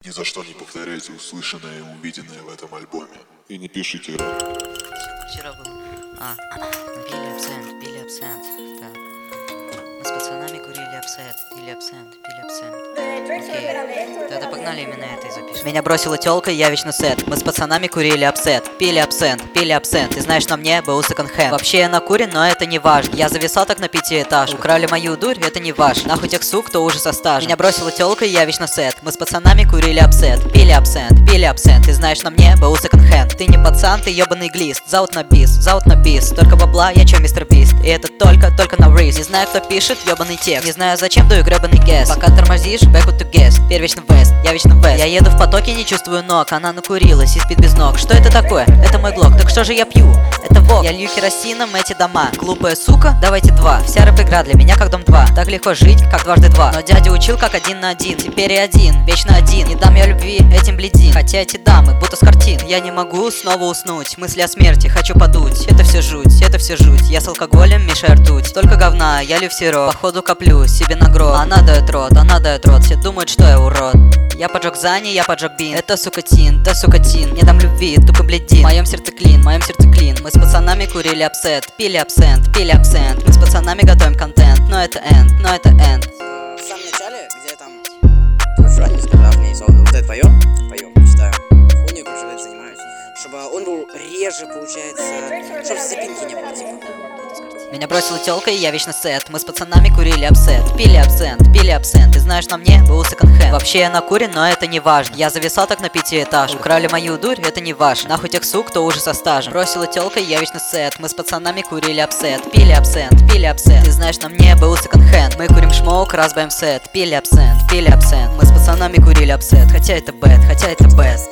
Ни за что не повторяйте услышанное и увиденное в этом альбоме. И не пишите рэп. Вчера был. Пили абсент. Так. Мы с пацанами курили абсент, пили абсент. Окей. Тогда погнали именно это и запишем. Меня бросила тёлка, я вечно сет. Мы с пацанами курили абсент, пили абсент. Ты знаешь, на мне был секонд-хенд. Вообще я накурен, но это не важно. Я зависал так на 5 этажах. Украли мою дурь, это не ваш. Нахуй тех сук, кто уже со стажем. Меня бросила тёлка, я вечно сет. Мы с пацанами курили абсент, пили абсент. Ты знаешь, на мне был секонд-хенд. Ты не пацан, ты ёбаный глист. Заут на бис. Только бабла, я чё, мистер Бист. И это только на риск. Не знаю, кто пишет ёбаный текст. Не знаю, зачем даю гребаный гес. Пока тормозишь, back to guest. Теперь вечно вест, я вечно вест. Я еду в потоке, не чувствую ног. Она накурилась и спит без ног. Что это такое? Это мой глок. Так что же я пью? Это вок. Я лью керосином эти дома. Глупая сука, давайте 2. Вся рэп-игра для меня как дом 2. Так легко жить, как дважды 2. Но дядя учил как 1 на 1. Теперь и 1, вечно 1. Не дам я любви этим бледин. Хотя эти дамы будто с картин. Я не могу снова уснуть. Мысли о смерти, хочу подуть. Это все жуть. Я с алкоголем мешаю ртуть. Только говна, я лью в сироп. Походу коплю себе на гроб. Она дает рот. Все думают, что я урод. Я поджег Зани, я поджег бин. Это сукатин. Не дам любви, только бледин. В моем сердце клин. Мы с пацанами курили абсент, пили абсент. Мы с пацанами готовим контент. Но это энд. В самом начале, где там Жан не сказал мне вот это поем, читаю. Хуйню, короче, занимаюсь. Чтобы он был реже, получается, чтобы запинки не было, типа. Меня бросила тёлка, и я вечно сет. Мы с пацанами курили абсент, пили абсент. Ты знаешь, на мне был секонд-хенд. Вообще я накурен, но это не важно. Я зависал так на 5 этажах. Украли мою дурь, это не ваш. Нахуй тех сук, кто уже со стажем. Бросила тёлка, и я вечно сет. Мы с пацанами курили абсент, пили абсент. Ты знаешь, на мне был секонд-хенд. Мы курим шмоук, разбавим сет. Пили абсент. Мы с пацанами курили абсент. Хотя это бэд.